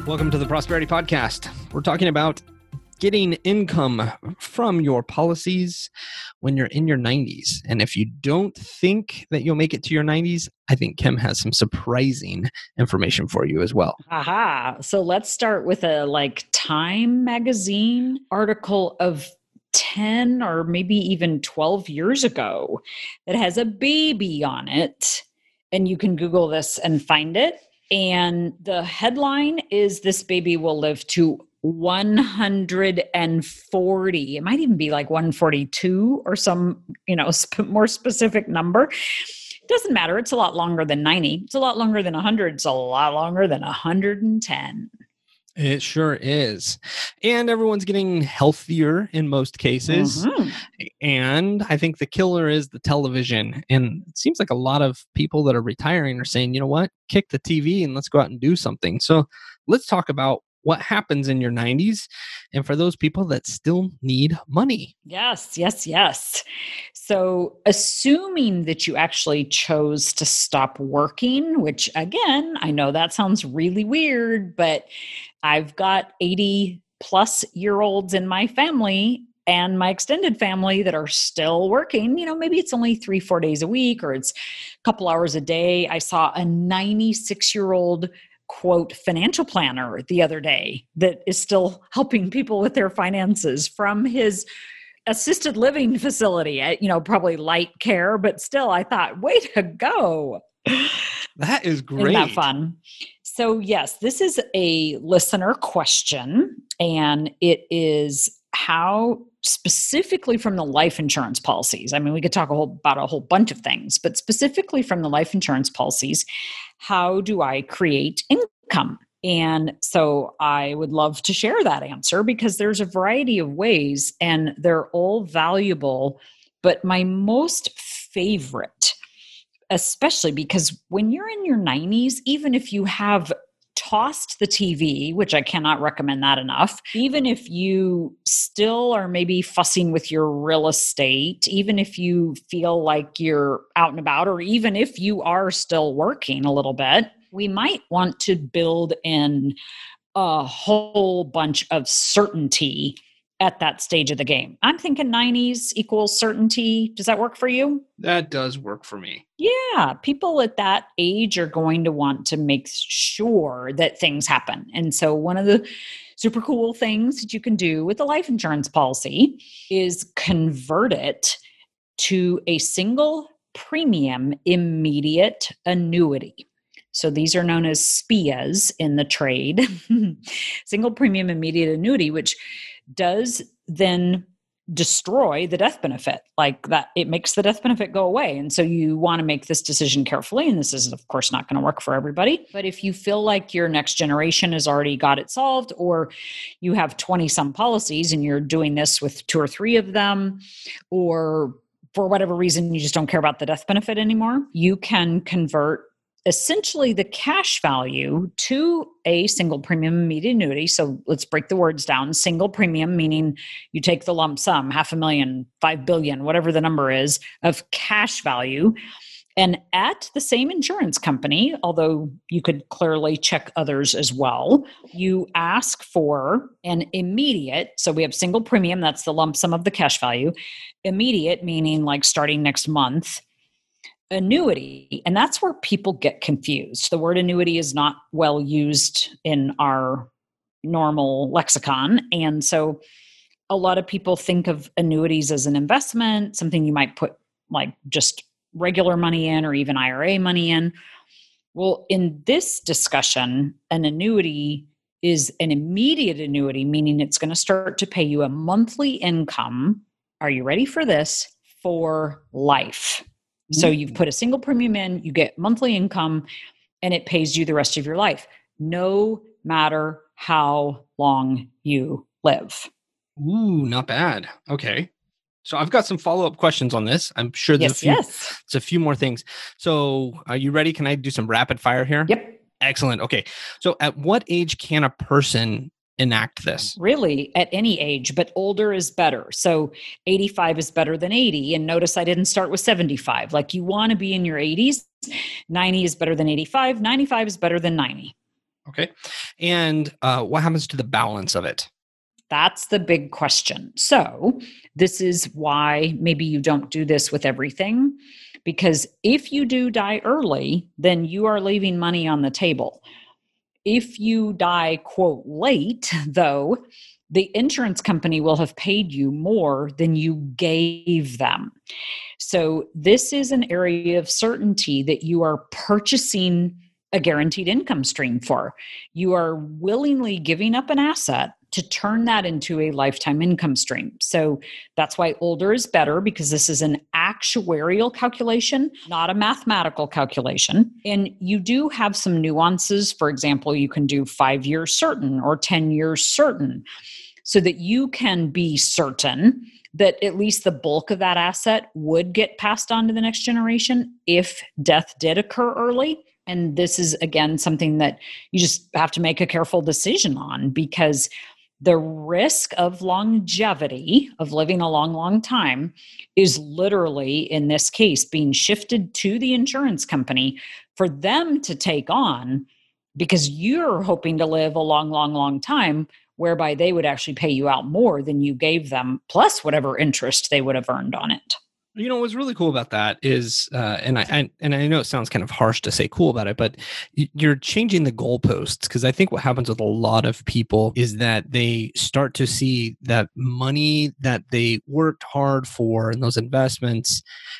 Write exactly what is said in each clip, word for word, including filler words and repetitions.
Welcome to the Prosperity Podcast. We're talking about getting income from your policies when you're in your nineties. And if you don't think that you'll make it to your nineties, I think Kim has some surprising information for you as well. Aha. So let's start with a like Time magazine article of ten or maybe even twelve years ago that has a baby on it. And you can Google this and find it. And the headline is "This baby will live to one hundred forty." It might even be like one forty-two or some, you know, sp- more specific number. Doesn't matter. It's a lot longer than ninety. It's a lot longer than one hundred. It's a lot longer than one hundred ten. It sure is. And everyone's getting healthier in most cases. Mm-hmm. And I think the killer is the television. And it seems like a lot of people that are retiring are saying, you know what, kick the T V and let's go out and do something. So let's talk about what happens in your nineties and for those people that still need money. Yes, yes, yes. So assuming that you actually chose to stop working, which again, I know that sounds really weird, but I've got eighty plus year olds in my family and my extended family that are still working. You know, maybe it's only three, four days a week, or it's a couple hours a day. I saw a ninety-six year old quote financial planner the other day that is still helping people with their finances from his assisted living facility. You know, probably light care, but still I thought, way to go. That is great. Isn't that fun? So yes, this is a listener question, and it is how specifically from the life insurance policies. I mean, we could talk a whole, about a whole bunch of things, but specifically from the life insurance policies, how do I create income? And so I would love to share that answer because there's a variety of ways and they're all valuable. But my most favorite, especially because when you're in your nineties, even if you have tossed the T V, which I cannot recommend that enough, even if you still are maybe fussing with your real estate, even if you feel like you're out and about, or even if you are still working a little bit, we might want to build in a whole bunch of certainty at that stage of the game. I'm thinking nineties equals certainty. Does that work for you? That does work for me. Yeah. People at that age are going to want to make sure that things happen. And so one of the super cool things that you can do with the life insurance policy is convert it to a single premium immediate annuity. So these are known as S P I As in the trade, single premium immediate annuity, which does then destroy the death benefit. Like that, it makes the death benefit go away. And so you want to make this decision carefully. And this is, of course, not going to work for everybody. But if you feel like your next generation has already got it solved, or you have twenty some policies and you're doing this with two or three of them, or for whatever reason, you just don't care about the death benefit anymore, you can convert essentially the cash value to a single premium immediate annuity. So let's break the words down. Single premium, meaning you take the lump sum, half a million, five billion, whatever the number is, of cash value. And at the same insurance company, although you could clearly check others as well, you ask for an immediate. So we have single premium, that's the lump sum of the cash value. Immediate, meaning like starting next month. Annuity, and that's where people get confused. The word annuity is not well used in our normal lexicon. And so a lot of people think of annuities as an investment, something you might put like just regular money in or even I R A money in. Well, in this discussion, an annuity is an immediate annuity, meaning it's going to start to pay you a monthly income. Are you ready for this? For life. So you've put a single premium in, you get monthly income, and it pays you the rest of your life, no matter how long you live. Ooh, not bad. Okay. So I've got some follow-up questions on this. I'm sure there's yes, a few, yes. it's a few more things. So are you ready? Can I do some rapid fire here? Yep. Excellent. Okay. So at what age can a person enact this? Really, at any age, but older is better. So eighty-five is better than eighty. And notice I didn't start with seventy-five. Like you want to be in your eighties. ninety is better than eighty-five. ninety-five is better than ninety. Okay. And uh, what happens to the balance of it? That's the big question. So, this is why maybe you don't do this with everything, because if you do die early, then you are leaving money on the table. If you die, quote, late, though, the insurance company will have paid you more than you gave them. So, this is an area of certainty that you are purchasing a guaranteed income stream for. You are willingly giving up an asset to turn that into a lifetime income stream. So, that's why older is better, because this is an actuarial calculation, not a mathematical calculation. And you do have some nuances. For example, you can do five years certain or ten years certain, so that you can be certain that at least the bulk of that asset would get passed on to the next generation if death did occur early. And this is, again, something that you just have to make a careful decision on, because the risk of longevity, of living a long, long time, is literally, in this case, being shifted to the insurance company for them to take on, because you're hoping to live a long, long, long time, whereby they would actually pay you out more than you gave them, plus whatever interest they would have earned on it. You know, what's really cool about that is, uh, and I, I and I know it sounds kind of harsh to say cool about it, but you're changing the goalposts, because I think what happens with a lot of people is that they start to see that money that they worked hard for in those investments,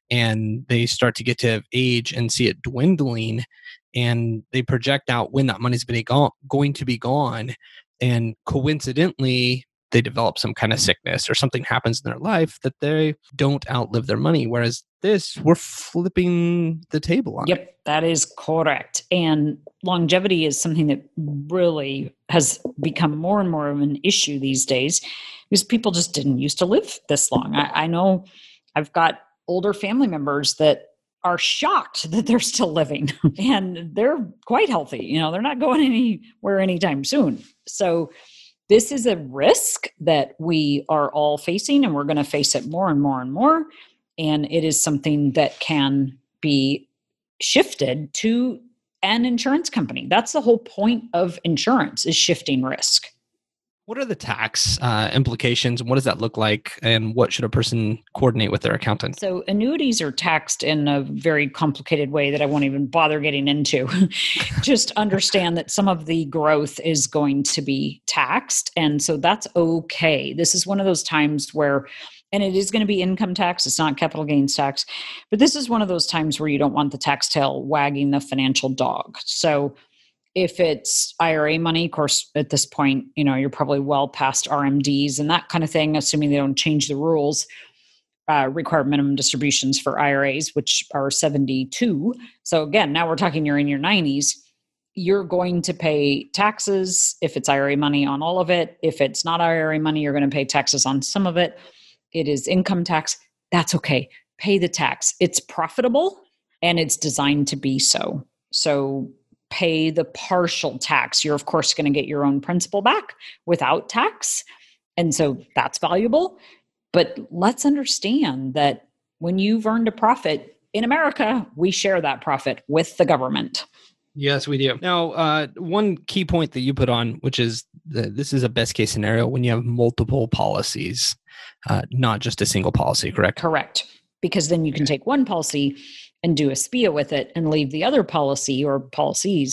and they start to get to age and see it dwindling, and they project out when that money's been go- going to be gone, and coincidentally, they develop some kind of sickness or something happens in their life that they don't outlive their money. Whereas this, we're flipping the table on. Yep, that is correct. And longevity is something that really has become more and more of an issue these days, because people just didn't used to live this long. I, I know I've got older family members that are shocked that they're still living and they're quite healthy. You know, they're not going anywhere anytime soon. So this is a risk that we are all facing, and we're going to face it more and more and more. And it is something that can be shifted to an insurance company. That's the whole point of insurance, is shifting risk. What are the tax uh, implications, and what does that look like, and what should a person coordinate with their accountant? So annuities are taxed in a very complicated way that I won't even bother getting into. Just understand that some of the growth is going to be taxed, and so that's okay. This is one of those times where, and it is going to be income tax, it's not capital gains tax, but this is one of those times where you don't want the tax tail wagging the financial dog. So if it's I R A money, of course, at this point, you know, you're probably well past R M Ds and that kind of thing, assuming they don't change the rules, uh, require minimum distributions for I R As, which are seventy-two. So again, now we're talking you're in your nineties. You're going to pay taxes if it's I R A money on all of it. If it's not I R A money, you're going to pay taxes on some of it. It is income tax. That's okay. Pay the tax. It's profitable and it's designed to be so. So pay the partial tax. You're, of course, going to get your own principal back without tax. And so that's valuable. But let's understand that when you've earned a profit in America, we share that profit with the government. Yes, we do. Now, uh, one key point that you put on, which is that this is a best case scenario when you have multiple policies, uh, not just a single policy, correct? Correct. Because then you can take one policy and do a S P I A with it and leave the other policy or policies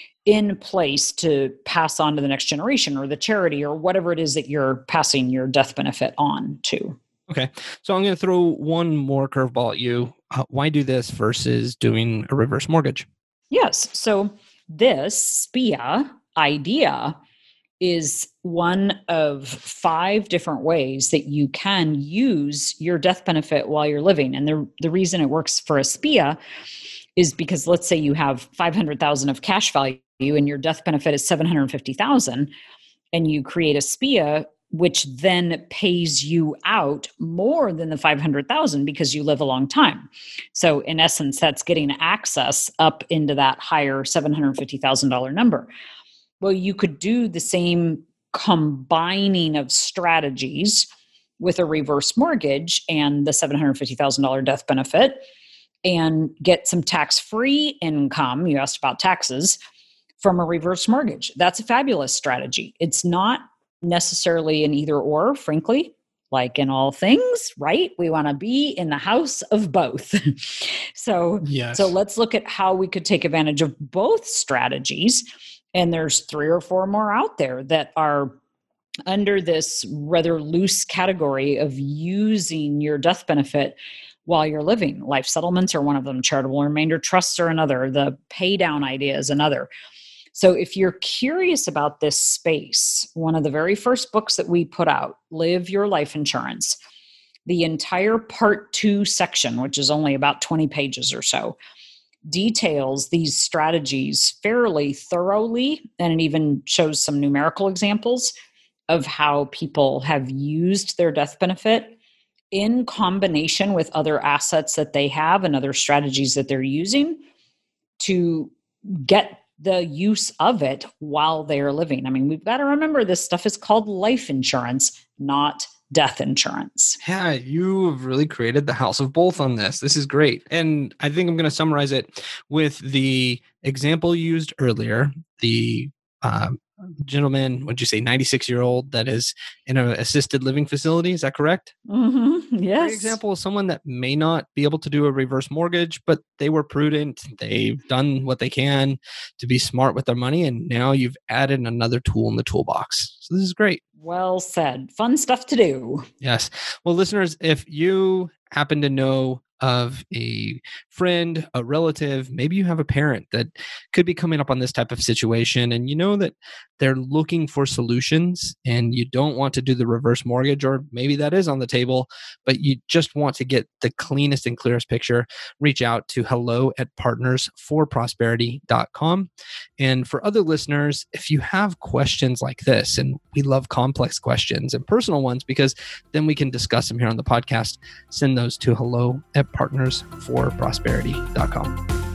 in place to pass on to the next generation or the charity or whatever it is that you're passing your death benefit on to. Okay. So I'm going to throw one more curveball at you. Uh, why do this versus doing a reverse mortgage? Yes. So this S P I A idea is one of five different ways that you can use your death benefit while you're living. And the, the reason it works for a S P I A is because let's say you have five hundred thousand dollars of cash value and your death benefit is seven hundred fifty thousand dollars, and you create a S P I A which then pays you out more than the five hundred thousand dollars because you live a long time. So in essence, that's getting access up into that higher seven hundred fifty thousand dollars number. Well, you could do the same combining of strategies with a reverse mortgage and the seven hundred fifty thousand dollars death benefit and get some tax-free income. You asked about taxes from a reverse mortgage. That's a fabulous strategy. It's not necessarily an either or, frankly. Like in all things, right? We want to be in the house of both. so, yes. so let's look at how we could take advantage of both strategies. And there's three or four more out there that are under this rather loose category of using your death benefit while you're living. Life settlements are one of them. Charitable remainder trusts are another. The pay down idea is another. So if you're curious about this space, one of the very first books that we put out, Live Your Life Insurance, the entire part two section, which is only about twenty pages or so, details these strategies fairly thoroughly, and it even shows some numerical examples of how people have used their death benefit in combination with other assets that they have and other strategies that they're using to get the use of it while they're living. I mean, we've got to remember this stuff is called life insurance, not death insurance. Yeah, you have really created the house of both on this. This is great. And I think I'm going to summarize it with the example used earlier, the um, gentleman, what'd you say, ninety-six-year-old that is in an assisted living facility. Is that correct? Mm-hmm. Yes. Great example of someone that may not be able to do a reverse mortgage, but they were prudent. They've done what they can to be smart with their money. And now you've added another tool in the toolbox. So this is great. Well said. Fun stuff to do. Yes. Well, listeners, if you happen to know of a friend, a relative, maybe you have a parent that could be coming up on this type of situation and you know that they're looking for solutions and you don't want to do the reverse mortgage, or maybe that is on the table, but you just want to get the cleanest and clearest picture, reach out to hello at partners for prosperity dot com. And for other listeners, if you have questions like this, and we love complex questions and personal ones because then we can discuss them here on the podcast, send those to hello at partners for prosperity dot com.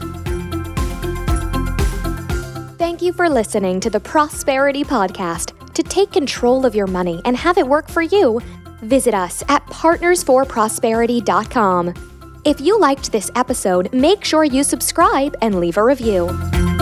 Thank you for listening to the Prosperity Podcast. To take control of your money and have it work for you, visit us at partners for prosperity dot com. If you liked this episode, make sure you subscribe and leave a review.